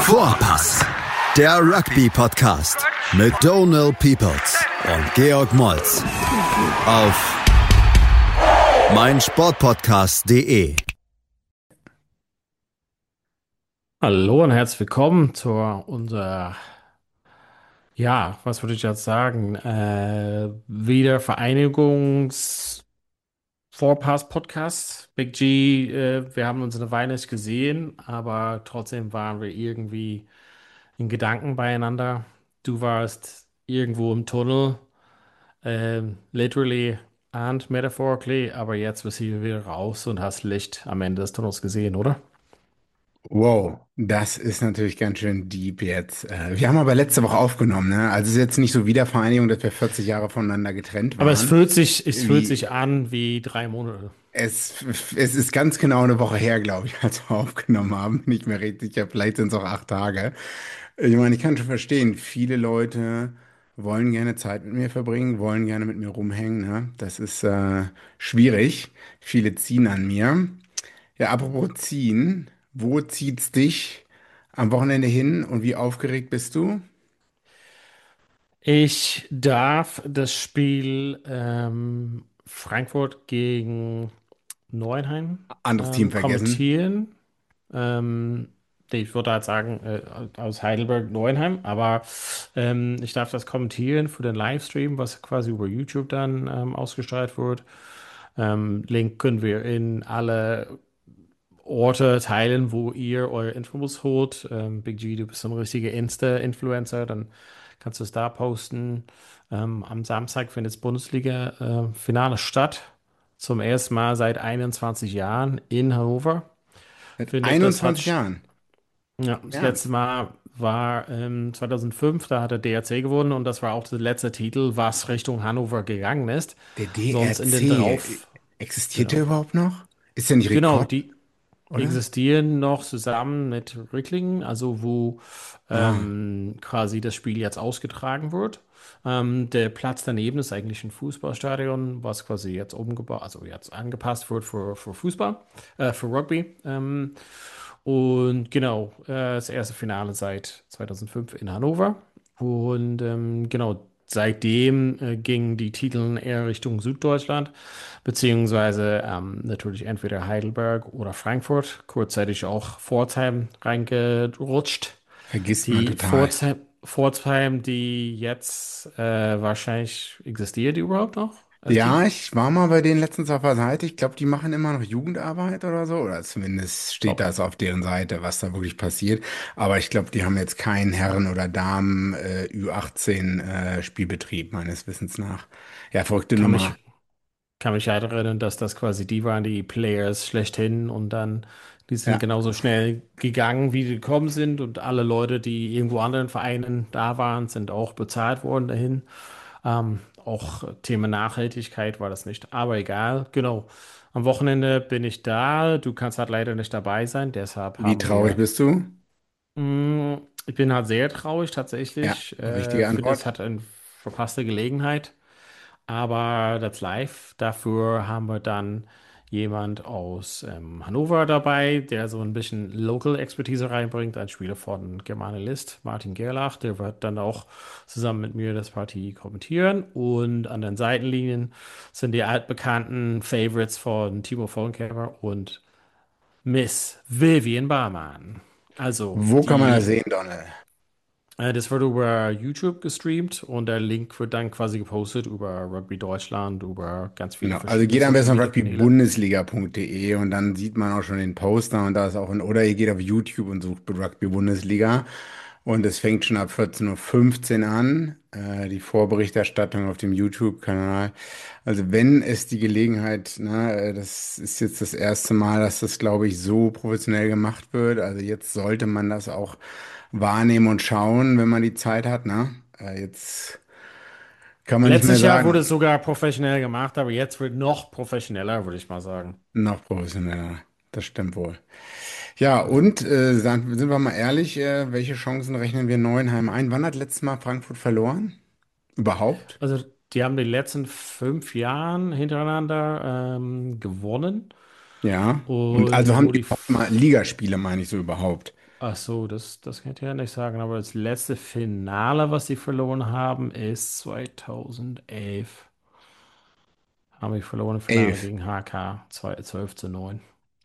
Vorpass, der Rugby-Podcast mit Donald Peoples und Georg Moltz auf meinsportpodcast.de. Hallo und herzlich willkommen zu was würde ich jetzt sagen, Wiedervereinigungs-Vorpass-Podcast. Big G, wir haben uns eine Weile nicht gesehen, aber trotzdem waren wir irgendwie in Gedanken beieinander. Du warst irgendwo im Tunnel, literally and metaphorically, aber jetzt bist du wieder raus und hast Licht am Ende des Tunnels gesehen, oder? Wow, das ist natürlich ganz schön deep jetzt. Wir haben aber letzte Woche aufgenommen, ne? Also es ist jetzt nicht so Wiedervereinigung, dass wir 40 Jahre voneinander getrennt Aber waren. es fühlt Wie, sich an wie 3 Monate. es ist ganz genau eine Woche her, glaube ich, als wir aufgenommen haben. Nicht mehr richtig sicher, vielleicht sind es auch 8 Tage. Ich meine, ich kann schon verstehen, viele Leute wollen gerne Zeit mit mir verbringen, wollen gerne mit mir rumhängen, ne? Das ist schwierig. Viele ziehen an mir. Ja, apropos ziehen, wo zieht's dich am Wochenende hin und wie aufgeregt bist du? Ich darf das Spiel Frankfurt gegen Neuenheim Anderes Team vergessen. kommentieren. Ich würde halt sagen, aus Heidelberg Neuenheim, aber ich darf das kommentieren für den Livestream, was quasi über YouTube dann ausgestrahlt wird. Link können wir in alle Orte teilen, wo ihr eure Infos holt. Big G, du bist so ein richtiger Insta-Influencer, dann kannst du es da posten. Am Samstag findet das Bundesliga-Finale statt. Zum ersten Mal seit 21 Jahren in Hannover. Seit Findet das hat, 21 Jahren. ja, das Ja, letzte Mal war 2005, da hat der DRC gewonnen und das war auch der letzte Titel, was Richtung Hannover gegangen ist. der Sonst in den DRC, darauf, existiert der genau, überhaupt noch? Ist der nicht genau, Rekord, die oder? existieren noch zusammen mit Ricklingen, also wo Ah, quasi das Spiel jetzt ausgetragen wird. Der Platz daneben ist eigentlich ein Fußballstadion, was quasi jetzt umgebaut, also jetzt angepasst wird für Fußball, für Rugby. Und genau, das erste Finale seit 2005 in Hannover. Und genau, seitdem gingen die Titel eher Richtung Süddeutschland, beziehungsweise natürlich entweder Heidelberg oder Frankfurt, kurzzeitig auch Pforzheim reingerutscht. vergisst man Die total. Pforzheim, die jetzt wahrscheinlich existiert die überhaupt noch als Team? Ja, ich war mal bei denen letztens auf der Seite. Ich glaube, die machen immer noch Jugendarbeit oder so. Oder zumindest steht Oh, das auf deren Seite, was da wirklich passiert. Aber ich glaube, die haben jetzt keinen Herren- oder Damen Ü18 Spielbetrieb, meines Wissens nach. Ja, verrückte kann Nummer. mich kann mich halt erinnern, dass das quasi die waren, die Players schlechthin und dann die sind Ja. genauso schnell gegangen, wie die gekommen sind und alle Leute, die irgendwo anderen Vereinen da waren, sind auch bezahlt worden dahin. Auch Thema Nachhaltigkeit war das nicht, aber egal, genau. Am Wochenende bin ich da, du kannst halt leider nicht dabei sein, deshalb Wie haben traurig wir, bist du? ich bin halt sehr traurig Ja, tatsächlich, richtige finde es Antwort. hat eine verpasste Gelegenheit. Aber das live, dafür haben wir dann jemand aus Hannover dabei, der so ein bisschen Local Expertise reinbringt, ein Spieler von Germane List, Martin Gerlach, der wird dann auch zusammen mit mir das Partie kommentieren. Und an den Seitenlinien sind die altbekannten Favorites von Timo Vollenkäfer und Miss Vivian Barmann. Also Wo kann man das die sehen, Donald? das wird über YouTube gestreamt und der Link wird dann quasi gepostet über Rugby Deutschland, über ganz viele Genau, also verschiedene geht am Social besten auf Media Kanäle. rugbybundesliga.de und dann sieht man auch schon den Poster und da ist auch ein, oder ihr geht auf YouTube und sucht Rugby Bundesliga und es fängt schon ab 14:15 Uhr an, die Vorberichterstattung auf dem YouTube-Kanal. Also wenn es die Gelegenheit, das ist jetzt das erste Mal, dass das, glaube ich, so professionell gemacht wird. Also jetzt sollte man das auch wahrnehmen und schauen, wenn man die Zeit hat, ne? Jetzt kann man nicht mehr Letztes Jahr wurde es sagen. sogar professionell gemacht, aber jetzt wird noch professioneller, würde ich mal sagen. Noch professioneller, das stimmt wohl. Ja, Also, und sind wir mal ehrlich, welche Chancen rechnen wir Neuenheim ein? Wann hat letztes Mal Frankfurt verloren? Überhaupt? also die haben die letzten 5 Jahren hintereinander Ja. Und also und haben wo die die überhaupt mal Ligaspiele, meine ich so überhaupt. Ach so, das kann ich ja nicht sagen, aber das letzte Finale, was sie verloren haben, ist 2011. Haben wir verloren im Finale 11. gegen HK 12:9.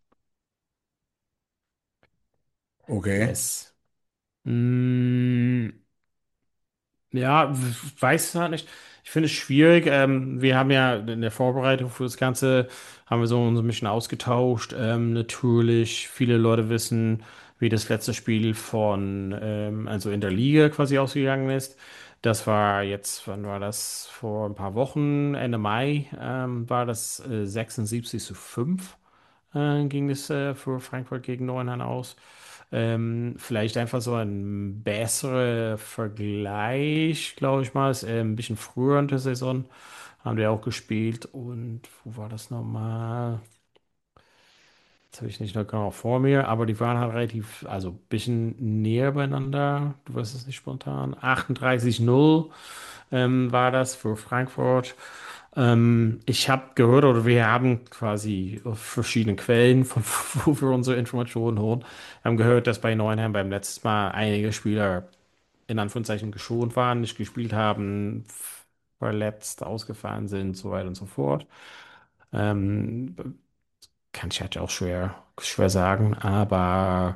Okay. Yes. Mm, ja, weiß halt nicht. Ich finde es schwierig. Wir haben ja in der Vorbereitung für das Ganze, haben wir so uns ein bisschen ausgetauscht. Natürlich, viele Leute wissen, wie das letzte Spiel also in der Liga quasi ausgegangen ist. Das war jetzt, wann war das? Vor ein paar Wochen, Ende Mai, war das 76:5 ging es für Frankfurt gegen Neuenheim aus. Vielleicht einfach so ein besserer Vergleich, glaube ich mal. Ist, ein bisschen früher in der Saison haben wir auch gespielt. Und wo war das nochmal? Jetzt habe ich nicht noch genau vor mir, aber die waren halt relativ, also ein bisschen näher beieinander. Du weißt es nicht spontan. 38:0 war das für Frankfurt. Ich habe gehört, oder wir haben quasi auf verschiedene Quellen, von wo wir unsere Informationen holen, haben gehört, dass bei Neuenheim beim letzten Mal einige Spieler in Anführungszeichen geschont waren, nicht gespielt haben, verletzt, ausgefallen sind, so weiter und so fort. Ähm, Kann ich halt auch schwer sagen, aber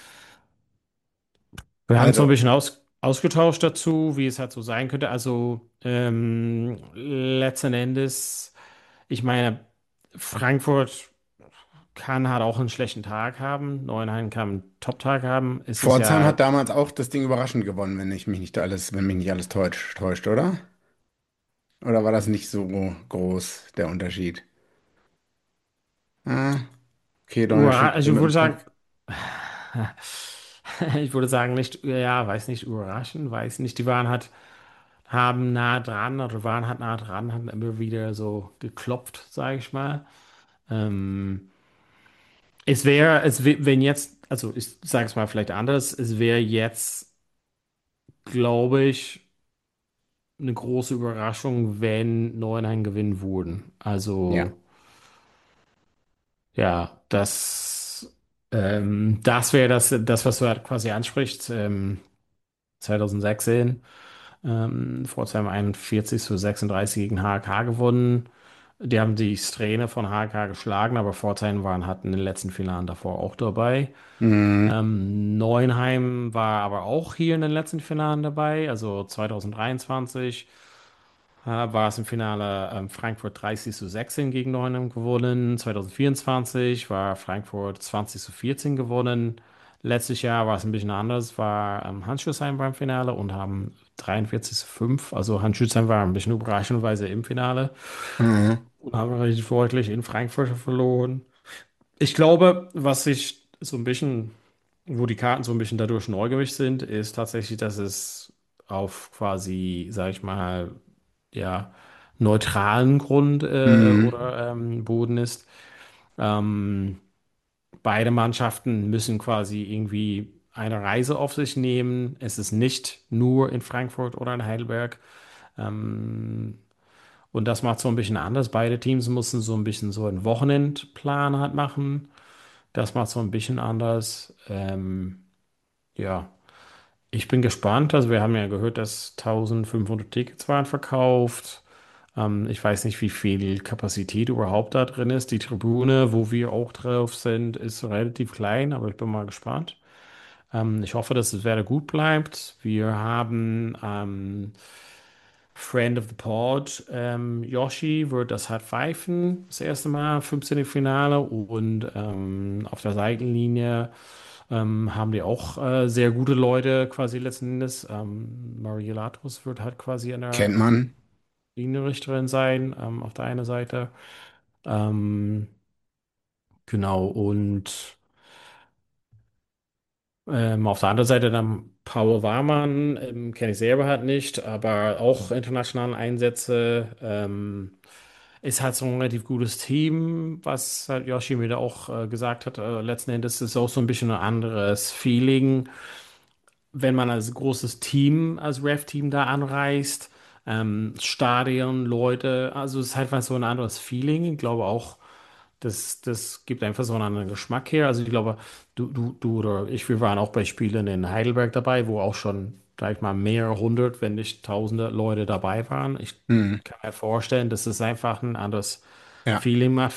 wir haben so ein Also, bisschen ausgetauscht dazu, wie es halt so sein könnte. Also letzten Endes, ich meine, Frankfurt kann halt auch einen schlechten Tag haben, Neuenheim kann einen Top-Tag haben. Es ist Pforzheim ja hat damals auch das Ding überraschend gewonnen, wenn mich nicht alles täuscht, oder? Oder war das nicht so groß, der Unterschied? Ah, okay, Donald schüttelt also ich mit würde dem sagen, Kopf. ich würde sagen, nicht, ja, weiß nicht, überraschend, weiß nicht. Die waren halt, haben nah dran oder waren halt nah dran, haben immer wieder so geklopft, sage ich mal. Ähm, wenn jetzt, also ich sage es mal vielleicht anders, es wäre jetzt, glaube ich, eine große Überraschung, wenn Neuenheim gewinnen würden. Ja. Also, ja, das wäre das, was du halt quasi ansprichst. 2016, Pforzheim 41:36 gegen HK gewonnen. Die haben die Strähne von HK geschlagen, aber Pforzheim hatten in den letzten Finalen davor auch dabei. Mhm. Neuenheim war aber auch hier in den letzten Finalen dabei, also 2023 war es im Finale Frankfurt 30:16 gegen Neuenheim gewonnen. 2024 war Frankfurt 20:14 gewonnen. Letztes Jahr war es ein bisschen anders, war Handschuhsheim beim Finale und haben 43:5. Also Handschuhsheim war ein bisschen überraschenderweise im Finale Mhm. und haben relativ deutlich in Frankfurt verloren. Ich glaube, was sich so ein bisschen, wo die Karten so ein bisschen dadurch neu gemischt sind, ist tatsächlich, dass es auf quasi, sag ich mal, ja, neutralen Grund Mhm. oder Boden ist. Ähm, Beide Mannschaften müssen quasi irgendwie eine Reise auf sich nehmen. Es ist nicht nur in Frankfurt oder in Heidelberg. Ähm, und das macht so ein bisschen anders. Beide Teams mussten so ein bisschen so einen Wochenendplan halt machen. Das macht so ein bisschen anders. Ja, ich bin gespannt. Also wir haben ja gehört, dass 1500 Tickets waren verkauft. Ich weiß nicht, wie viel Kapazität überhaupt da drin ist. Die Tribüne, wo wir auch drauf sind, ist relativ klein, aber ich bin mal gespannt. Ich hoffe, dass es Werder gut bleibt. Wir haben Friend of the Pod, Yoshi wird das halt pfeifen, das erste Mal, 15. Finale. Und auf der Seitenlinie haben die auch sehr gute Leute quasi letzten Endes. Maria Latos wird halt quasi an der Kennt man. Linienrichterin sein, auf der einen Seite. Ähm, genau, und auf der anderen Seite dann Paul Warmann, kenne ich selber halt nicht, aber auch internationale Einsätze. Ist halt so ein relativ gutes Team, was halt Yoshi mir da auch gesagt hat. Letzten Endes ist es auch so ein bisschen ein anderes Feeling, wenn man als großes Team, als Ref-Team da anreist. Stadion, Leute, also es ist halt einfach so ein anderes Feeling. Ich glaube auch, das gibt einfach so einen anderen Geschmack her. Also ich glaube, du oder ich, wir waren auch bei Spielen in Heidelberg dabei, wo auch schon, sag ich mal, mehrere hundert, wenn nicht tausende Leute dabei waren. Ich Mhm. kann mir vorstellen, dass es einfach ein anderes Ja. Feeling macht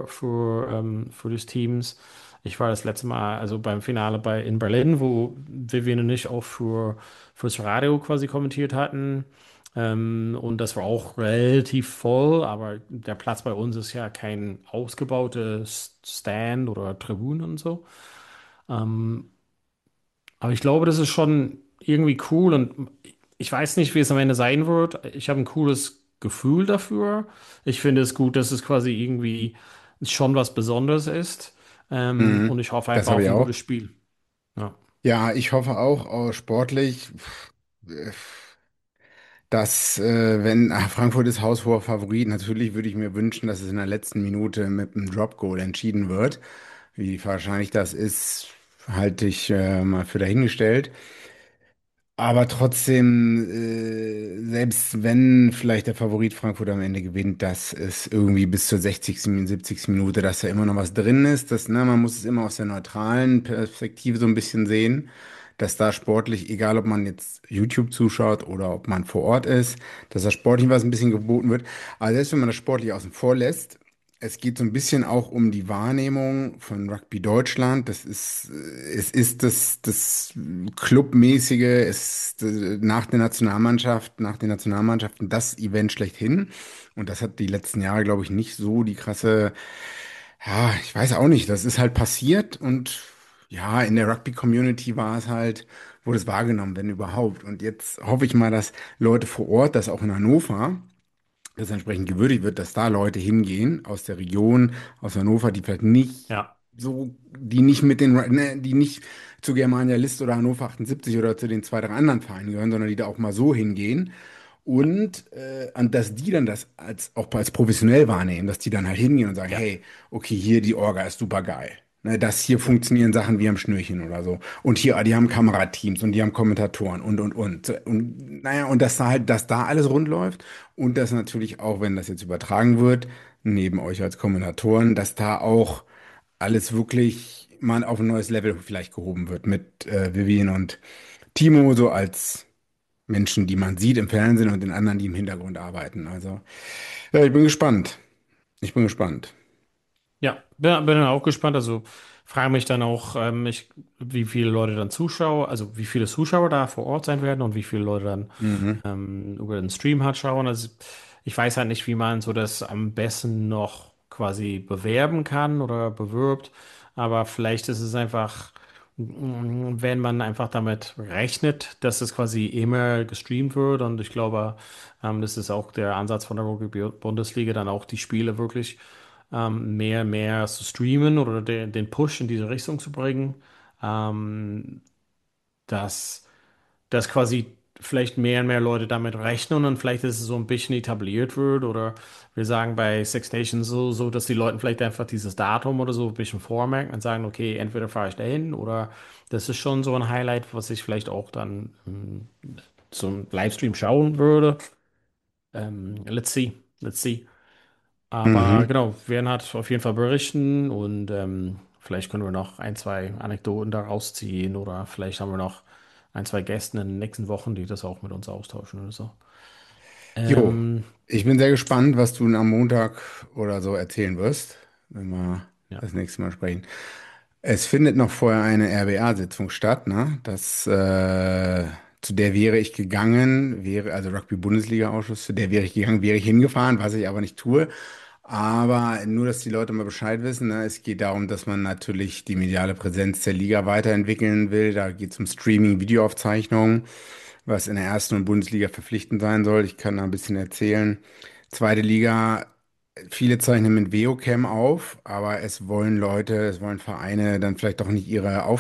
für die Teams. Ich war das letzte Mal, also beim Finale in Berlin, wo Vivian und ich auch fürs Radio quasi kommentiert hatten. Und das war auch relativ voll, aber der Platz bei uns ist ja kein ausgebautes Stand oder Tribünen und so. Ähm, aber ich glaube, das ist schon irgendwie cool und ich weiß nicht, wie es am Ende sein wird. Ich habe ein cooles Gefühl dafür. Ich finde es gut, dass es quasi irgendwie schon was Besonderes ist. Mhm. Und ich hoffe Das einfach habe auf ich ein auch. gutes Spiel. Ja, Ja, ich hoffe auch, sportlich, äh, dass, wenn Frankfurt ist haushoher Favorit, natürlich würde ich mir wünschen, dass es in der letzten Minute mit einem Drop-Goal entschieden wird. Wie wahrscheinlich das ist, halte ich mal für dahingestellt. Aber trotzdem, selbst wenn vielleicht der Favorit Frankfurt am Ende gewinnt, dass es irgendwie bis zur 60., 70. Minute, dass da immer noch was drin ist. Man muss es immer aus der neutralen Perspektive so ein bisschen sehen, dass da sportlich, egal ob man jetzt YouTube zuschaut oder ob man vor Ort ist, dass da sportlich was ein bisschen geboten wird. Aber selbst wenn man das sportlich außen vor lässt, es geht so ein bisschen auch um die Wahrnehmung von Rugby Deutschland. Es ist das Clubmäßige, es ist nach den Nationalmannschaften das Event schlechthin. Und das hat die letzten Jahre, glaube ich, nicht so die krasse, ja, ich weiß auch nicht, das ist halt passiert und ja, in der Rugby-Community war es halt, wurde es wahrgenommen, wenn überhaupt. Und jetzt hoffe ich mal, dass Leute vor Ort, das auch in Hannover, das entsprechend gewürdigt wird, dass da Leute hingehen aus der Region, aus Hannover, die vielleicht nicht ja, so, die nicht die nicht zu Germania List oder Hannover 78 oder zu den zwei, drei anderen Vereinen gehören, sondern die da auch mal so hingehen. ja, Und dass die dann das auch als professionell wahrnehmen, dass die dann halt hingehen und sagen, ja, hey, okay, hier die Orga ist super geil. Ne, das hier ja, funktionieren Sachen wie am Schnürchen oder so. Und hier, die haben Kamerateams und die haben Kommentatoren und. Und naja, und dass da halt, dass da alles rund läuft und dass natürlich auch, wenn das jetzt übertragen wird, neben euch als Kommentatoren, dass da auch alles wirklich mal auf ein neues Level vielleicht gehoben wird mit Vivian und Timo so als Menschen, die man sieht im Fernsehen und den anderen, die im Hintergrund arbeiten. Also, ja, ich bin gespannt. Ich bin gespannt. ja. Bin dann auch gespannt. Also frage mich dann auch, wie viele Leute dann Zuschauer, also wie viele Zuschauer da vor Ort sein werden und wie viele Leute dann Mhm. über den Stream halt schauen. Also ich weiß halt nicht, wie man so das am besten noch quasi bewerben kann oder bewirbt, aber vielleicht ist es einfach, wenn man einfach damit rechnet, dass es quasi immer gestreamt wird und ich glaube, das ist auch der Ansatz von der Rugby-Bundesliga, dann auch die Spiele wirklich mehr zu streamen oder den Push in diese Richtung zu bringen, ähm, dass dass quasi vielleicht mehr und mehr Leute damit rechnen und vielleicht ist es so ein bisschen etabliert wird oder wir sagen bei Six Nations so, dass die Leute vielleicht einfach dieses Datum oder so ein bisschen vormerken und sagen, okay, entweder fahre ich dahin oder das ist schon so ein Highlight, was ich vielleicht auch dann zum Livestream schauen würde. Let's see, let's see. Aber Mhm. genau, wir werden halt auf jeden Fall berichten und vielleicht können wir noch ein, zwei Anekdoten daraus ziehen oder vielleicht haben wir noch ein, zwei Gäste in den nächsten Wochen, die das auch mit uns austauschen oder so. Jo, Ähm, ich bin sehr gespannt, was du am Montag oder so erzählen wirst, wenn wir ja, das nächste Mal sprechen. Es findet noch vorher eine RBA-Sitzung statt, ne? Zu der wäre ich gegangen, also Rugby-Bundesliga-Ausschuss, zu der wäre ich gegangen, wäre ich hingefahren, was ich aber nicht tue. Aber nur, dass die Leute mal Bescheid wissen, ne? Es geht darum, dass man natürlich die mediale Präsenz der Liga weiterentwickeln will. Da geht es um Streaming, Videoaufzeichnungen, was in der ersten und Bundesliga verpflichtend sein soll. Ich kann da ein bisschen erzählen. Zweite Liga, viele zeichnen mit Videocam auf, aber es wollen Vereine dann vielleicht doch nicht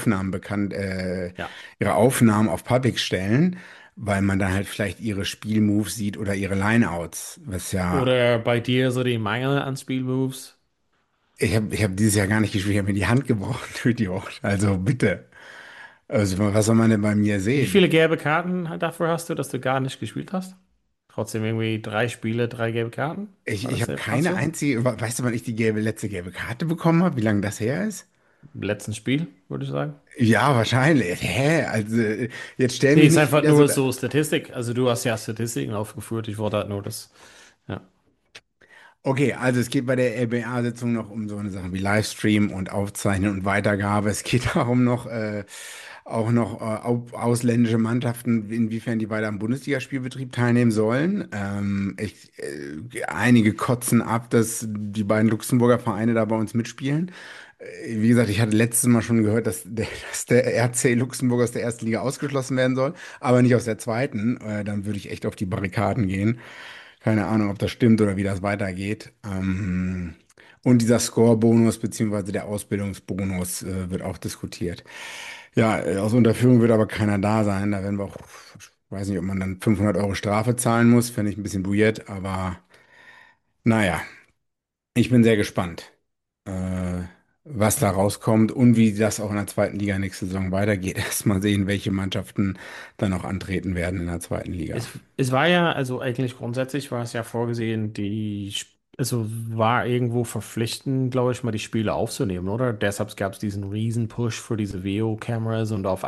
ja. ihre Aufnahmen auf Public stellen, weil man dann halt vielleicht ihre Spielmoves sieht oder ihre Lineouts, was ja, Oder bei dir so die Mangel an Spielmoves. ich hab dieses Jahr gar nicht gespielt, ich habe mir die Hand gebrochen, du Idiot. Also bitte. Also was soll man denn bei mir Wie sehen? viele gelbe Karten dafür hast du, dass du gar nicht gespielt hast? Trotzdem irgendwie 3 Spiele, 3 gelbe Karten. Ich, War ich das habe der keine Passung? einzige, weißt du, wann ich die letzte gelbe Karte bekommen habe? Wie lange das her ist? Im letzten Spiel, würde ich sagen. Ja, wahrscheinlich. Hä? Also, jetzt stell Nee, mich ist nicht einfach wieder so nur da. so Statistik. Also du hast ja Statistiken aufgeführt. Ich wollte halt nur das. Ja. Okay, also es geht bei der LBA-Sitzung noch um so eine Sache wie Livestream und Aufzeichnen und Weitergabe. Es geht darum noch, auch noch ausländische Mannschaften, inwiefern die weiter am Bundesligaspielbetrieb teilnehmen sollen. Einige kotzen ab, dass die beiden Luxemburger Vereine da bei uns mitspielen. Wie gesagt, ich hatte letztes Mal schon gehört, dass der RC Luxemburg aus der ersten Liga ausgeschlossen werden soll, aber nicht aus der zweiten. Dann würde ich echt auf die Barrikaden gehen. Keine Ahnung, ob das stimmt oder wie das weitergeht. Und dieser Score-Bonus beziehungsweise der Ausbildungsbonus wird auch diskutiert. Ja, aus Unterführung wird aber keiner da sein. Da werden wir auch, ich weiß nicht, ob man dann 500 € Strafe zahlen muss. Fände ich ein bisschen weird, aber naja, ich bin sehr gespannt, äh, was da rauskommt und wie das auch in der zweiten Liga nächste Saison weitergeht. Erst mal sehen, welche Mannschaften dann auch antreten werden in der zweiten Liga. Es war ja, also eigentlich grundsätzlich war es ja vorgesehen, also war irgendwo verpflichtend, glaube ich, mal die Spiele aufzunehmen, oder? Deshalb gab es diesen riesen Push für diese VO-Cameras und auf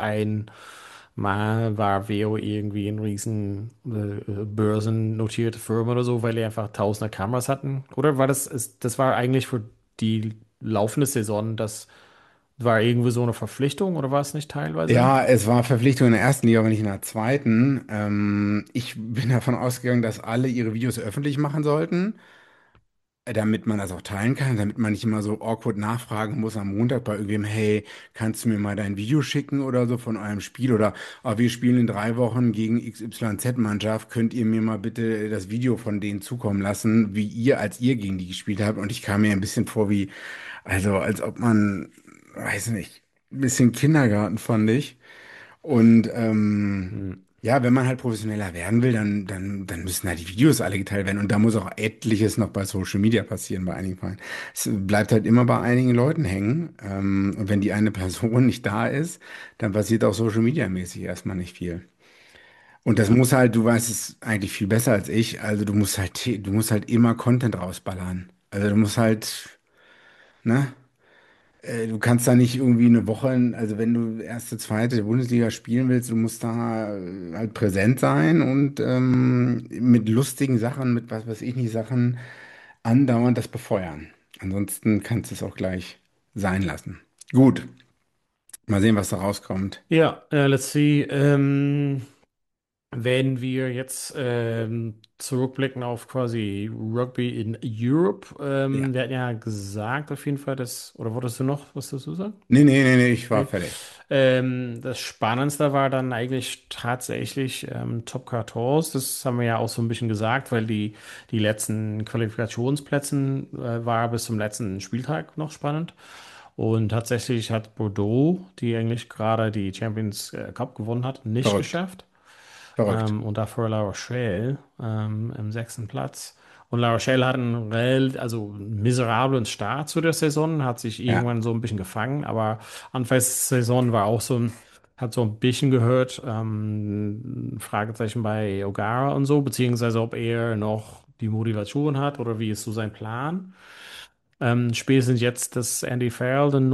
einmal war VO irgendwie ein riesen börsennotierte Firma oder so, weil die einfach tausende Kameras hatten. Oder war das war eigentlich für die laufende Saison, das war irgendwie so eine Verpflichtung oder war es nicht teilweise? Ja, es war Verpflichtung in der ersten Liga, aber nicht in der zweiten. Ich bin davon ausgegangen, dass alle ihre Videos öffentlich machen sollten, damit man das auch teilen kann, damit man nicht immer so awkward nachfragen muss am Montag bei irgendwem, hey, kannst du mir mal dein Video schicken oder so von eurem Spiel oder wir spielen in 3 Wochen gegen XYZ-Mannschaft, könnt ihr mir mal bitte das Video von denen zukommen lassen, wie ihr, als ihr gegen die gespielt habt. Und ich kam mir ein bisschen vor wie, also als ob man, weiß nicht, ein bisschen Kindergarten fand ich. Und Hm. ja, wenn man halt professioneller werden will, dann müssen halt die Videos alle geteilt werden. Und da muss auch etliches noch bei Social Media passieren, bei einigen Fällen. Es bleibt halt immer bei einigen Leuten hängen. Und wenn die eine Person nicht da ist, dann passiert auch Social Media mäßig erstmal nicht viel. Und das Ja. muss halt, du weißt es eigentlich viel besser als ich, also du musst halt immer Content rausballern. Also du musst halt, ne? Du kannst da nicht irgendwie eine Woche, also wenn du erste, zweite Bundesliga spielen willst, du musst da halt präsent sein und mit lustigen Sachen, mit was weiß ich nicht, Sachen andauernd das befeuern. Ansonsten kannst du es auch gleich sein lassen. Gut, mal sehen, was da rauskommt. Ja, let's see. Wenn wir jetzt zurückblicken auf quasi Rugby in Europe, Ja. wir hatten ja gesagt auf jeden Fall, oder wolltest du noch was dazu sagen? Nee, ich war Nee. fertig. Das Spannendste war dann eigentlich tatsächlich Top 14. Das haben wir ja auch so ein bisschen gesagt, weil die letzten Qualifikationsplätzen war bis zum letzten Spieltag noch spannend. Und tatsächlich hat Bordeaux, die eigentlich gerade die Champions Cup gewonnen hat, nicht Verrückt, geschafft. verrückt. Und dafür La Rochelle im 6. Platz. Und La Rochelle hat also einen miserablen Start zu der Saison, hat sich Ja. irgendwann so ein bisschen gefangen, aber Anfangs der Saison war auch hat so ein bisschen gehört, Fragezeichen bei O'Gara und so, beziehungsweise ob er noch die Motivation hat oder wie ist so sein Plan. Spätestens jetzt, dass Andy Farrell den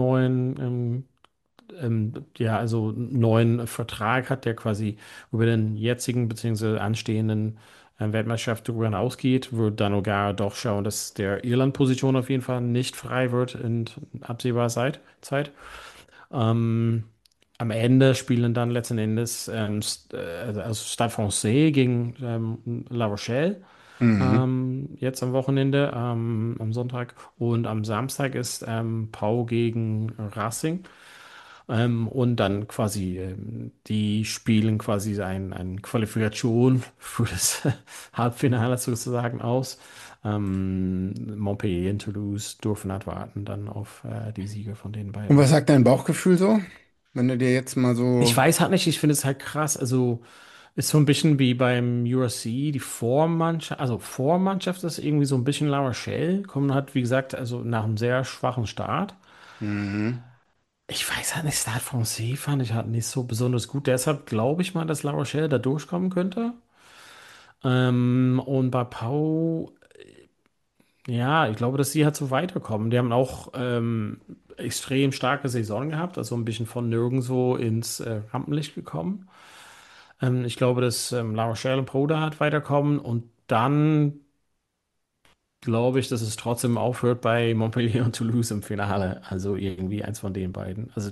ja, also einen neuen Vertrag hat, der quasi über den jetzigen bzw. anstehenden Weltmeisterschaft darüber hinausgeht, wird dann sogar doch schauen, dass der Irland-Position auf jeden Fall nicht frei wird in absehbarer Zeit. Ähm, Am Ende spielen dann letzten Endes also Stade Francais gegen La Rochelle. Mhm. Jetzt am Wochenende, am Sonntag und am Samstag ist Pau gegen Racing. Und dann quasi, die spielen quasi ein Qualifikation für das Halbfinale sozusagen aus. Montpellier und Toulouse dürfen halt warten dann auf die Siege von den Und was beiden. sagt dein Bauchgefühl so? Wenn du dir jetzt mal Ich so. weiß halt nicht, ich finde es halt krass. Also ist so ein bisschen wie beim USC, die Vormannschaft, also Vormannschaft ist irgendwie so ein bisschen La Rochelle, kommen halt, wie gesagt, also nach einem sehr schwachen Start. Mhm. Ich weiß halt nicht, Stade Francais fand ich halt nicht so besonders gut. Deshalb glaube ich mal, dass La Rochelle da durchkommen könnte. Und bei Pau, ja, ich glaube, dass sie halt so weiterkommen. Die haben auch extrem starke Saison gehabt, also ein bisschen von nirgendwo ins Rampenlicht gekommen. Ich glaube, dass La Rochelle und Poda halt weiterkommen und dann glaube ich, dass es trotzdem aufhört bei Montpellier und Toulouse im Finale. Also irgendwie eins von den beiden. Also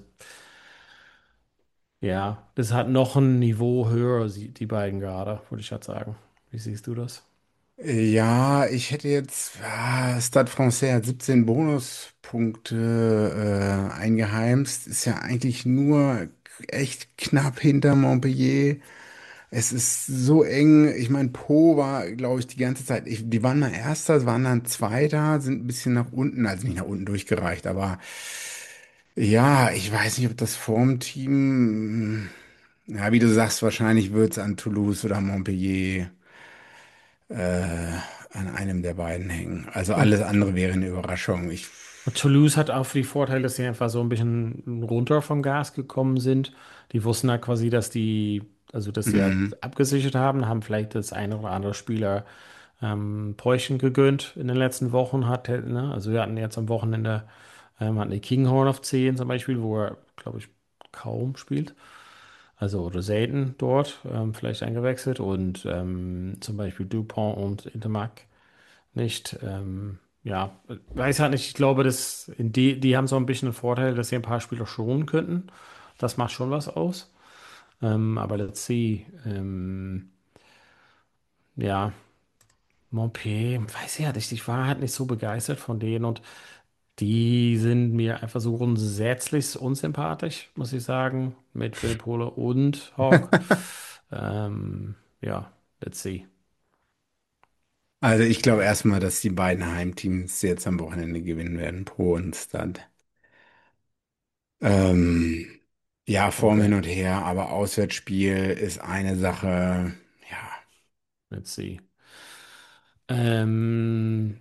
ja, das hat noch ein Niveau höher, die beiden gerade, würde ich halt sagen. Wie siehst du das? Ja, ich hätte jetzt, Stade Français hat 17 Bonuspunkte eingeheimst. Ist ja eigentlich nur echt knapp hinter Montpellier. Es ist so eng. Ich meine, Po war, glaube ich, die ganze Zeit. Die waren mal Erster, waren dann Zweiter, sind ein bisschen nach unten, also nicht nach unten durchgereicht, aber ja, ich weiß nicht, ob das Formteam, ja, wie du sagst, wahrscheinlich wird es an Toulouse oder Montpellier an einem der beiden hängen. Also Und, alles andere wäre eine Überraschung. und Toulouse hat auch die Vorteile, dass sie einfach so ein bisschen runter vom Gas gekommen sind. Die wussten halt quasi, dass sie Mhm. halt abgesichert haben vielleicht das eine oder andere Spieler Päuschen gegönnt in den letzten Wochen ne? Also wir hatten jetzt am Wochenende hatten die Kinghorn auf 10 zum Beispiel, wo er, glaube ich, kaum spielt. Also oder selten dort, vielleicht eingewechselt und zum Beispiel Dupont und Intermac nicht. Ja, weiß halt nicht, ich glaube, die haben so ein bisschen einen Vorteil, dass sie ein paar Spieler schonen könnten. Das macht schon was aus. Aber let's see. Ja, Montpellier, weiß ich halt nicht, ich war halt nicht so begeistert von denen und die sind mir einfach so grundsätzlich unsympathisch, muss ich sagen, mit Philipp Pohle und Hawk. Ja, let's see. Also ich glaube erstmal, dass die beiden Heimteams jetzt am Wochenende gewinnen werden, Pro und Stade. Ähm, ja, Form hin Okay, und her, aber Auswärtsspiel ist eine Sache. Ja, let's see. Ähm,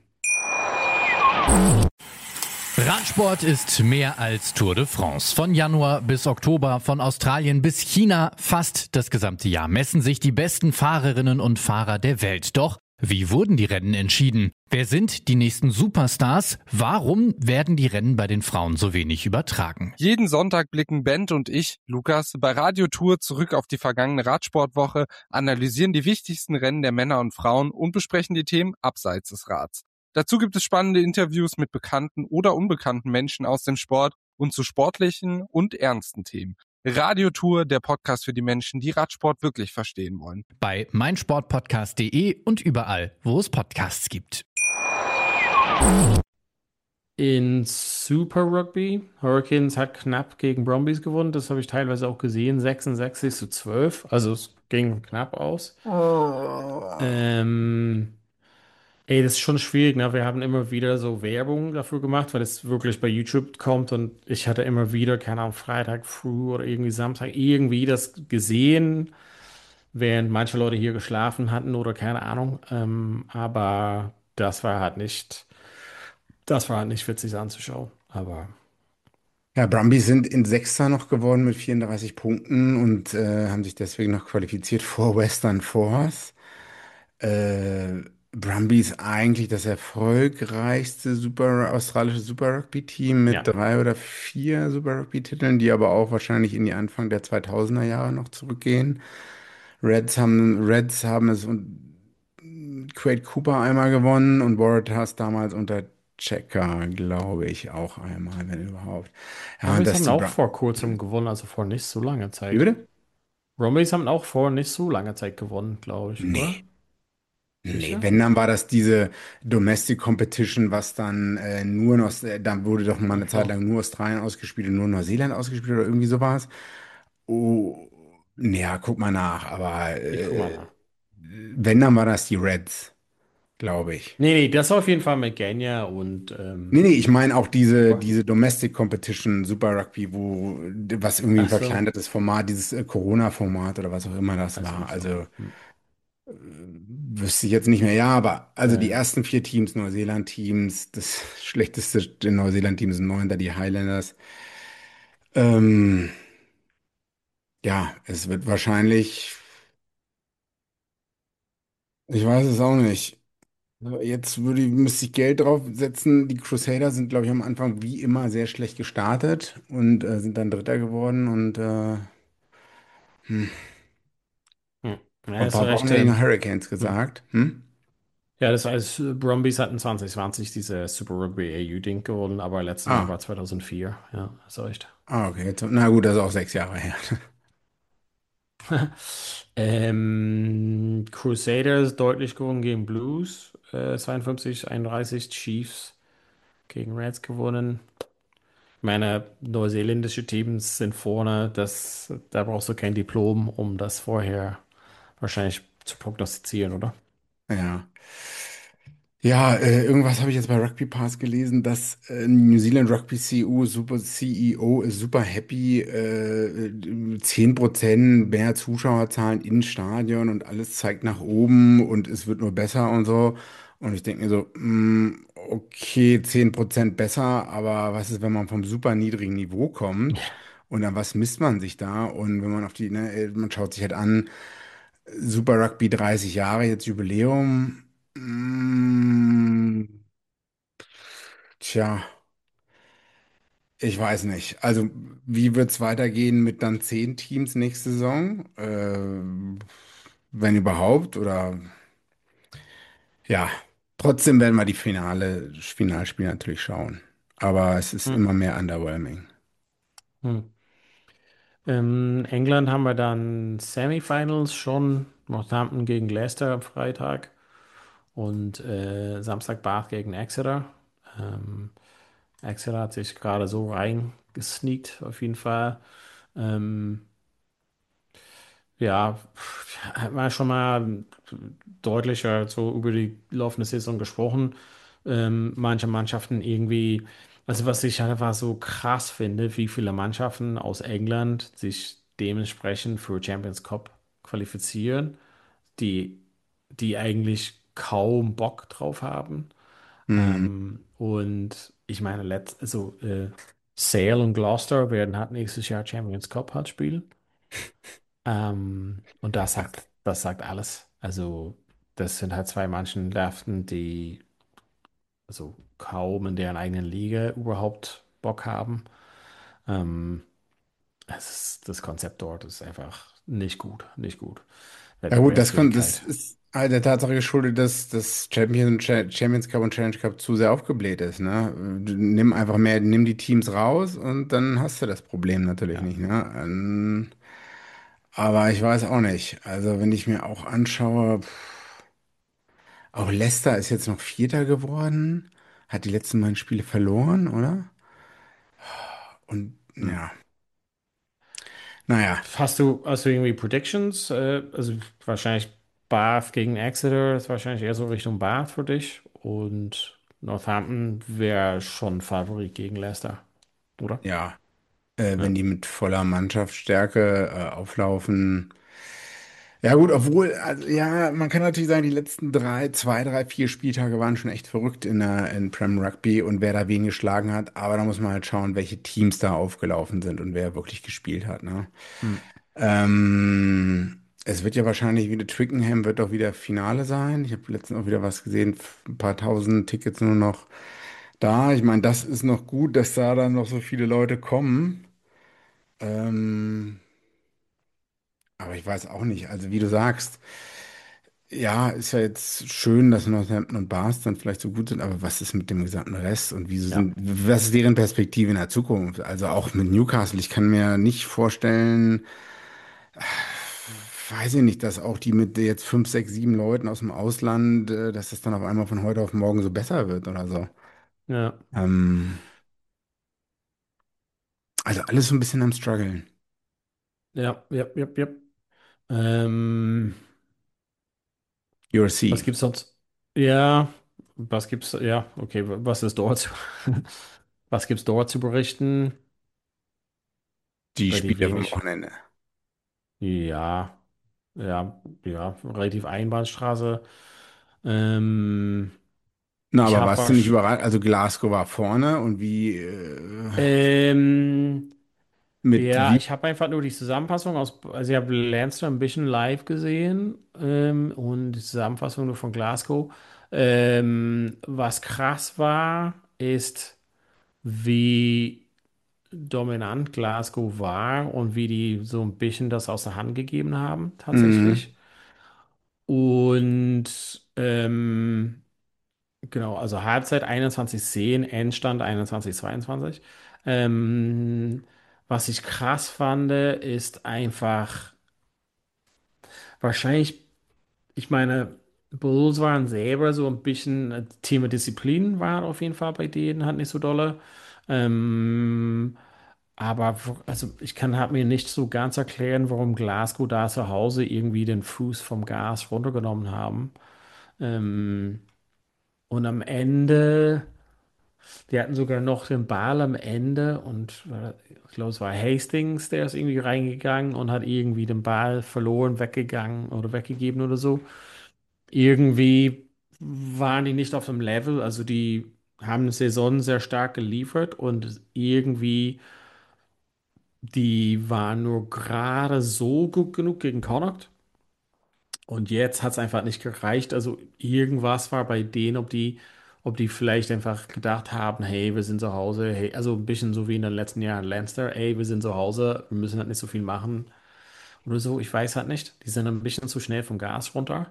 Radsport ist mehr als Tour de France. Von Januar bis Oktober, von Australien bis China, fast das gesamte Jahr messen sich die besten Fahrerinnen und Fahrer der Welt. Doch wie wurden die Rennen entschieden? Wer sind die nächsten Superstars? Warum werden die Rennen bei den Frauen so wenig übertragen? Jeden Sonntag blicken Bent und ich, Lukas, bei Radio Tour zurück auf die vergangene Radsportwoche, analysieren die wichtigsten Rennen der Männer und Frauen und besprechen die Themen abseits des Rads. Dazu gibt es spannende Interviews mit bekannten oder unbekannten Menschen aus dem Sport und zu sportlichen und ernsten Themen. Radio Tour, der Podcast für die Menschen, die Radsport wirklich verstehen wollen. Bei meinsportpodcast.de und überall, wo es Podcasts gibt. in Super Rugby, Hurricanes hat knapp gegen Brumbies gewonnen, das habe ich teilweise auch gesehen, 66-12, also es ging knapp aus. Ähm, Ey, das ist schon schwierig, ne? Wir haben immer wieder so Werbung dafür gemacht, weil es wirklich bei YouTube kommt und ich hatte immer wieder, keine Ahnung, Freitag früh oder irgendwie Samstag irgendwie das gesehen, während manche Leute hier geschlafen hatten oder keine Ahnung. Aber das war halt nicht witzig anzuschauen. Aber ja, Brumbies sind in Sechster noch geworden mit 34 Punkten und haben sich deswegen noch qualifiziert vor Western Force. Äh, Brumbies eigentlich das erfolgreichste australische Super Rugby-Team mit ja, 3 oder 4 Super Rugby-Titeln, die aber auch wahrscheinlich in die Anfang der 2000er Jahre noch zurückgehen. Reds haben es und Quade Cooper einmal gewonnen und Waratahs damals unter Checker, glaube ich, auch einmal, wenn überhaupt. Ja, und Brumbies dass haben die auch vor kurzem gewonnen, also vor nicht so langer Wie Zeit. bitte? Brumbies haben auch vor nicht so langer Zeit gewonnen, glaube ich, oder? Nee. Nee, Sicher? wenn, dann war das diese Domestic Competition, was dann nur noch, dann wurde doch mal Ach eine Zeit so. lang nur Australien ausgespielt und nur Neuseeland ausgespielt oder irgendwie sowas. Oh, ja, guck mal nach, aber Ich guck mal nach. wenn, dann war das die Reds, glaube ich. Nee, das auf jeden Fall mit Genya und Nee, nee, ich meine auch Cooper. diese Domestic Competition Super Rugby, was irgendwie ein Ach so. verkleinertes Format, dieses Corona-Format oder was auch immer das Weiß war. nicht so. Also wüsste ich jetzt nicht mehr. Ja, aber also die Äh, ersten 4 Teams, Neuseeland-Teams, das schlechteste der Neuseeland-Team sind Neunter, die Highlanders. Ähm, ja, es wird wahrscheinlich Ich weiß es auch nicht. Müsste ich Geld draufsetzen. Die Crusaders sind, glaube ich, am Anfang wie immer sehr schlecht gestartet und sind dann Dritter geworden. Und hm. Hm. Ja, Vor ein ist paar Wochen recht. hätte ich noch Hurricanes Hm. gesagt. Hm? Ja, das heißt, Brumbies hatten 2020 diese Super Rugby AU-Ding gewonnen, aber letztes Mal Ah, war 2004. Ja, ist recht. okay. Na gut, das ist auch 6 Jahre her. Crusaders deutlich gewonnen gegen Blues. 52-31. Chiefs gegen Reds gewonnen. Meine neuseeländischen Teams sind vorne. Da brauchst du kein Diplom, um das vorher wahrscheinlich zu prognostizieren, oder? Ja. Ja, irgendwas habe ich jetzt bei Rugby Pass gelesen, dass New Zealand Rugby CEO ist super happy, 10% mehr Zuschauerzahlen in Stadion und alles zeigt nach oben und es wird nur besser und so. Und ich denke mir so, okay, 10% besser, aber was ist, wenn man vom super niedrigen Niveau kommt? Und an was misst man sich da? Und wenn man man schaut sich halt an, Super Rugby 30 Jahre, jetzt Jubiläum. Mm, Tja, ich weiß nicht. Also, wie wird es weitergehen mit dann 10 Teams nächste Saison? Wenn überhaupt? Oder ja, trotzdem werden wir die Finalspiele natürlich schauen. Aber es ist Hm. immer mehr underwhelming. Hm. In England haben wir dann Semifinals schon. Northampton gegen Leicester am Freitag und Samstag Bath gegen Exeter. Ähm, Exeter hat sich gerade so reingesneakt, auf jeden Fall. Ähm, ja, hat man schon mal deutlicher so über die laufende Saison gesprochen. Manche Mannschaften irgendwie, also was ich einfach so krass finde, wie viele Mannschaften aus England sich dementsprechend für Champions Cup qualifizieren, die, die eigentlich kaum Bock drauf haben. Mhm. Und ich meine, Sale und Gloucester werden halt nächstes Jahr Champions Cup halt spielen. Und das sagt alles. Also, das sind halt zwei Mannschaften, die also kaum in deren eigenen Liga überhaupt Bock haben. Ähm, das Konzept dort ist einfach nicht gut, nicht gut. Ja gut, das Wettbewerbsfähigkeit. ist halt der Tatsache geschuldet, dass das Champions Cup und Challenge Cup zu sehr aufgebläht ist, ne? Nimm einfach mehr, nimm die Teams raus und dann hast du das Problem natürlich Ja. nicht, ne? Aber ich weiß auch nicht. Also wenn ich mir auch anschaue, auch Leicester ist jetzt noch Vierter geworden, hat die letzten beiden Spiele verloren, oder? Und Hm. ja, naja. Hast du irgendwie Predictions? Also wahrscheinlich Bath gegen Exeter ist wahrscheinlich eher so Richtung Bath für dich. Und Northampton wäre schon Favorit gegen Leicester, oder? Ja, Ja. wenn die mit voller Mannschaftsstärke auflaufen. Ja gut, obwohl, also, ja, man kann natürlich sagen, die letzten 4 Spieltage waren schon echt verrückt in Prem Rugby und wer da wen geschlagen hat. Aber da muss man halt schauen, welche Teams da aufgelaufen sind und wer wirklich gespielt hat, ne? Hm. Es wird ja wahrscheinlich wieder, Twickenham wird doch wieder Finale sein. Ich habe letztens auch wieder was gesehen, ein paar tausend Tickets nur noch da. Ich meine, das ist noch gut, dass da dann noch so viele Leute kommen. Ähm, aber ich weiß auch nicht, also wie du sagst. Ja, ist ja jetzt schön, dass Northampton und Bath dann vielleicht so gut sind, aber was ist mit dem gesamten Rest und Ja. was ist deren Perspektive in der Zukunft? Also auch mit Newcastle, ich kann mir nicht vorstellen, weiß ich nicht, dass auch die mit jetzt 5, 6, 7 Leuten aus dem Ausland, dass das dann auf einmal von heute auf morgen so besser wird oder so. Ja. Ähm, also alles so ein bisschen am Struggeln. Ja, ja, ja, ja. Ähm, You'll Was see. gibt's sonst? Ja, was gibt's? Ja, okay, was ist dort? Was gibt's dort zu berichten? Die Relativ Spiele vom wenig. Wochenende. Ja, ja, relativ Einbahnstraße. Ähm, Na, ich aber habe warst du nicht was. überrascht? Also Glasgow war vorne und wie, Ähm, Mit Ja, wie? ich habe einfach nur die Zusammenfassung also ich habe Leinster ein bisschen live gesehen und die Zusammenfassung nur von Glasgow. Was krass war, ist, wie dominant Glasgow war und wie die so ein bisschen das aus der Hand gegeben haben, Mhm. tatsächlich. Und genau, also Halbzeit 21:10, Endstand 21:22. Was ich krass fand, ist einfach wahrscheinlich, ich meine, Bulls waren selber so ein bisschen, Thema Disziplin war auf jeden Fall bei denen halt nicht so dolle. Ähm, aber also habe mir nicht so ganz erklären, warum Glasgow da zu Hause irgendwie den Fuß vom Gas runtergenommen haben. Ähm, und am Ende. Die hatten sogar noch den Ball am Ende und ich glaube, es war Hastings, der ist irgendwie reingegangen und hat irgendwie den Ball verloren, weggegangen oder weggegeben oder so. Irgendwie waren die nicht auf dem Level, also die haben eine Saison sehr stark geliefert und irgendwie die waren nur gerade so gut genug gegen Connacht. Und jetzt hat es einfach nicht gereicht. Also irgendwas war bei denen, ob die vielleicht einfach gedacht haben, hey, wir sind zu Hause, hey, also ein bisschen so wie in den letzten Jahren Leinster, hey, wir sind zu Hause, wir müssen halt nicht so viel machen oder so. Ich weiß halt nicht. Die sind ein bisschen zu schnell vom Gas runter.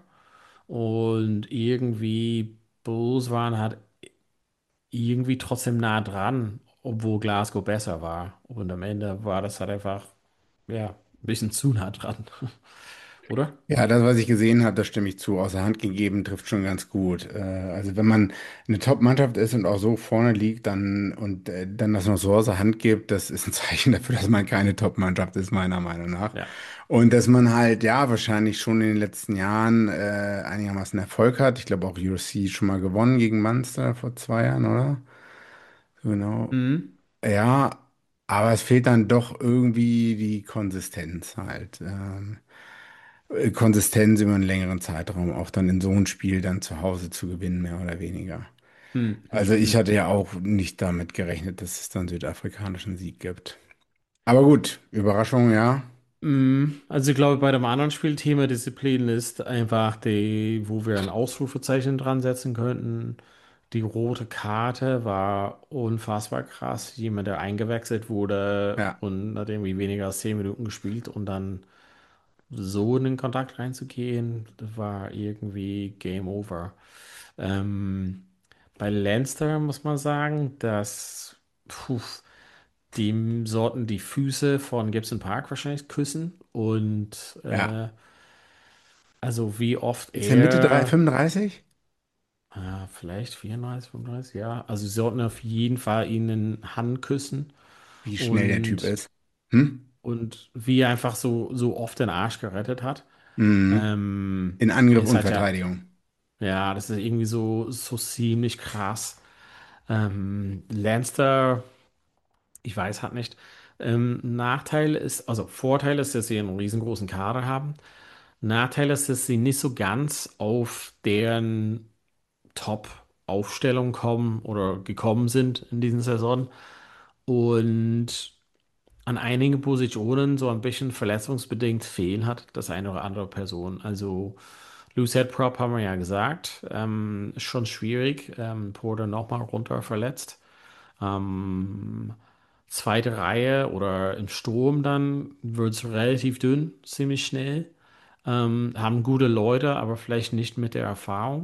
Und irgendwie Bulls waren halt irgendwie trotzdem nah dran, obwohl Glasgow besser war. Und am Ende war das halt einfach, ja, ein bisschen zu nah dran. Oder? Ja, das, was ich gesehen habe, das stimme ich zu. Außer Hand gegeben trifft schon ganz gut. Also wenn man eine Top-Mannschaft ist und auch so vorne liegt, dann das noch so außer Hand gibt, das ist ein Zeichen dafür, dass man keine Top-Mannschaft ist, meiner Meinung nach. Ja. Und dass man halt, ja, wahrscheinlich schon in den letzten Jahren einigermaßen Erfolg hat. Ich glaube auch UFC schon mal gewonnen gegen Munster vor 2 Jahren, oder? Genau. Mhm. Ja, aber es fehlt dann doch irgendwie die Konsistenz halt. Konsistenz über einen längeren Zeitraum, auch dann in so einem Spiel dann zu Hause zu gewinnen, mehr oder weniger. Hm, Also hm, ich hm. hatte ja auch nicht damit gerechnet, dass es dann südafrikanischen Sieg gibt. Aber gut, Überraschung, ja. Also ich glaube, bei dem anderen Spiel Thema Disziplin ist einfach die, wo wir ein Ausrufezeichen dran setzen könnten. Die rote Karte war unfassbar krass. Jemand, der eingewechselt wurde Ja, und hat irgendwie weniger als 10 Minuten gespielt und dann so in den Kontakt reinzugehen, das war irgendwie Game Over. Ähm, bei Leinster muss man sagen, dass puh, die sollten die Füße von Gibson Park wahrscheinlich küssen und ja. also wie oft Ist er Mitte er, 35? vielleicht 34, 35, ja, also sie sollten auf jeden Fall ihn in Hand küssen Wie schnell der Typ und, ist. Hm? wie er einfach so oft den Arsch gerettet hat. Mhm. In Angriff Ist und halt ja, Verteidigung. ja, das ist irgendwie so ziemlich krass. Leinster, ich weiß halt nicht. Nachteil ist, also Vorteil ist, dass sie einen riesengroßen Kader haben. Nachteil ist, dass sie nicht so ganz auf deren Top-Aufstellung kommen oder gekommen sind in dieser Saison und an einigen Positionen so ein bisschen verletzungsbedingt fehlen hat, das eine oder andere Person. Also Lou-Head Prop haben wir ja gesagt, ist schon schwierig. Porter nochmal runter verletzt. Ähm, Zweite Reihe oder im Sturm dann wird es relativ dünn, ziemlich schnell. Haben gute Leute, aber vielleicht nicht mit der Erfahrung.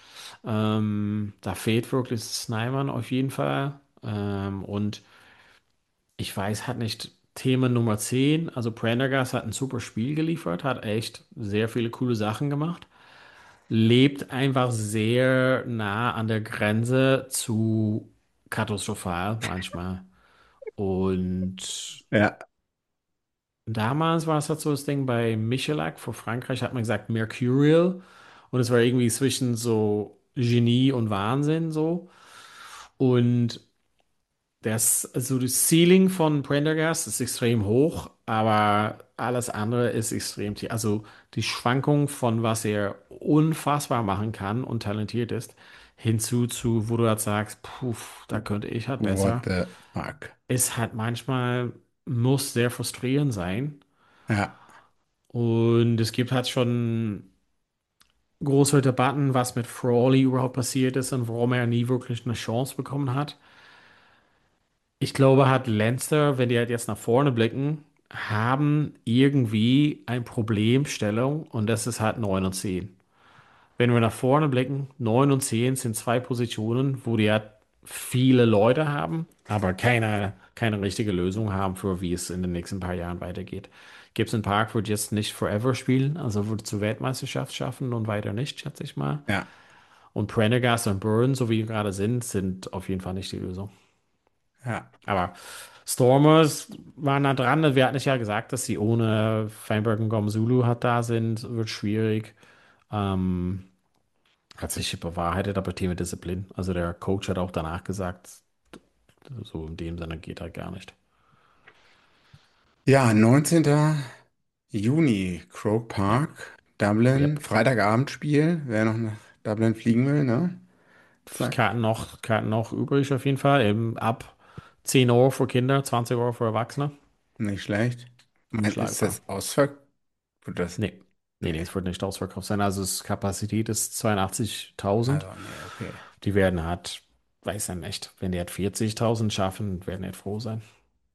Da fehlt wirklich Snyman auf jeden Fall. Und ich weiß halt nicht, Thema Nummer 10. Also Prendergast hat ein super Spiel geliefert, hat echt sehr viele coole Sachen gemacht. Lebt einfach sehr nah an der Grenze zu katastrophal manchmal. Und Ja, damals war es halt so das Ding bei Michelak vor Frankreich, hat man gesagt Mercurial. Und es war irgendwie zwischen so Genie und Wahnsinn so. Und also das Ceiling von Prendergast ist extrem hoch, aber alles andere ist extrem tief. Also die Schwankung von was er unfassbar machen kann und talentiert ist, hinzu zu, wo du halt sagst, puh, da könnte ich halt what besser, the fuck. ist halt manchmal. muss sehr frustrierend sein. Ja, Und es gibt halt schon große Debatten, was mit Frawley überhaupt passiert ist und warum er nie wirklich eine Chance bekommen hat. Ich glaube, hat Leinster, wenn die halt jetzt nach vorne blicken, haben irgendwie ein Problemstellung und das ist halt 9 und 10. Wenn wir nach vorne blicken, 9 und 10 sind zwei Positionen, wo die halt viele Leute haben, aber keine richtige Lösung haben für, wie es in den nächsten paar Jahren weitergeht. Gibson Park wird jetzt nicht forever spielen, also wird zur Weltmeisterschaft schaffen und weiter nicht, schätze ich mal. ja, Und Prendergast und Byrne, so wie die gerade sind auf jeden Fall nicht die Lösung. ja. Aber Stormers waren da dran. Wir hatten ja gesagt, dass sie ohne Feinberg und Gomzulu hat da sind. Wird schwierig. Ähm, Hat sich bewahrheitet, aber Thema Disziplin. Also der Coach hat auch danach gesagt, so in dem Sinne geht halt gar nicht. Ja, 19. Juni, Croke Park, Dublin, Yep. Freitagabendspiel, wer noch nach Dublin fliegen will, ne? Zack, Karten noch übrig auf jeden Fall. Eben ab 10 Euro für Kinder, 20 Euro für Erwachsene. nicht schlecht. Ist Unschlagbar. das ausverkauft? Das? Nee. Nee, Nee. es wird nicht ausverkauft sein. Also das Kapazität ist 82.000. Also, nee, okay. Die werden halt, weiß ja nicht, wenn die halt 40.000 schaffen, werden die halt froh sein.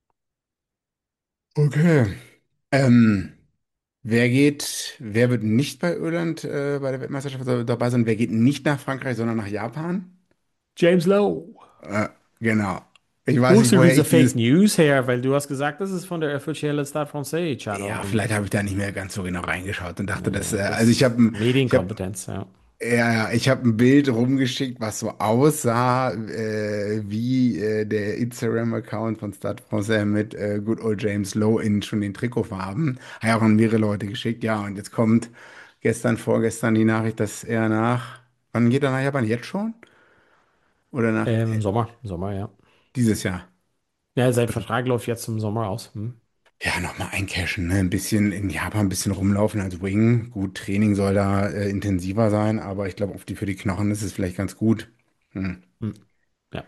Okay. Ähm, wer wird nicht bei Irland bei der Weltmeisterschaft dabei sein? Wer geht nicht nach Frankreich, sondern nach Japan? James Lowe. Äh, genau. Ich Wo weiß ist nicht, woher diese ich Fake dieses. News her? Weil du hast gesagt, das ist von der offiziellen Stade Française Channel. Ja, Und vielleicht habe ich da nicht mehr ganz so genau reingeschaut und dachte, dass. das Also ist ich habe Medienkompetenz, ja. ja, ich habe ein Bild rumgeschickt, was so aussah wie der Instagram-Account von Stade Française mit Good Old James Lowe in schon den Trikotfarben. Habe ja auch an mehrere Leute geschickt. Ja, und jetzt kommt vorgestern die Nachricht, dass er wann geht er nach Japan? Jetzt schon? Oder Im Sommer, ja. dieses Jahr? Ja, sein Vertrag läuft jetzt im Sommer aus. Hm. Ja, nochmal eincashen, ne? Ein bisschen in Japan ein bisschen rumlaufen als Wing. Gut, Training soll da intensiver sein, aber ich glaube, für die Knochen ist es vielleicht ganz gut. Hm. Hm. Ja.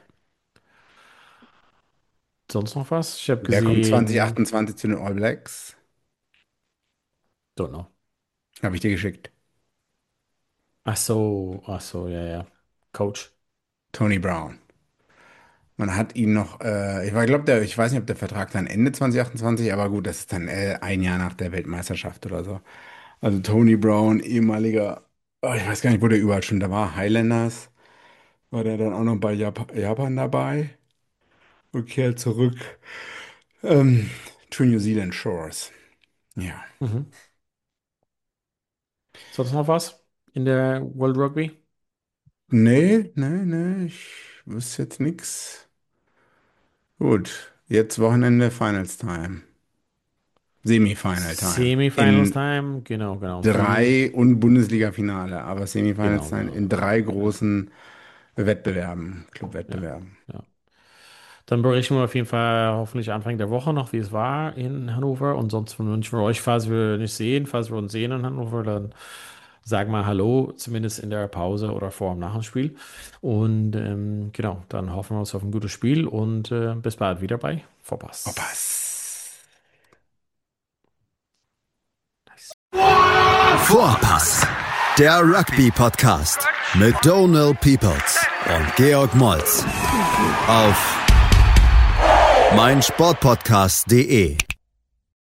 Sonst noch was? Ich habe Der kommt gesehen, 2028 zu den All Blacks. don't know. Habe ich dir geschickt. Ach so, ja, ja. Coach. Tony Brown. Man hat ihn noch, ich weiß nicht, ob der Vertrag dann Ende 2028, aber gut, das ist dann ein Jahr nach der Weltmeisterschaft oder so. Also Tony Brown, ehemaliger, ich weiß gar nicht, wo der überall schon da war. Highlanders. War der dann auch noch bei Japan dabei? Und kehrt zurück ähm, to New Zealand Shores. Ja. Mhm. Sonst noch was in der World Rugby? Nee, nee, nee, ich wüsste jetzt nichts. Gut, jetzt Wochenende Finals Time. Semifinal Time. Semifinals In Time, genau. drei und Bundesliga-Finale, aber Semifinals Time in drei Ja, großen Wettbewerben, ja, Clubwettbewerben. ja. Dann berichten wir auf jeden Fall hoffentlich Anfang der Woche noch, wie es war in Hannover. Und sonst wünschen wir euch, falls wir uns sehen in Hannover, dann sagen wir Hallo, zumindest in der Pause oder vor und nach dem Spiel. Und genau, dann hoffen wir uns auf ein gutes Spiel und bis bald wieder bei Vorpass. Vorpass, der Rugby-Podcast mit Donald Peoples und Georg Moltz auf meinsportpodcast.de.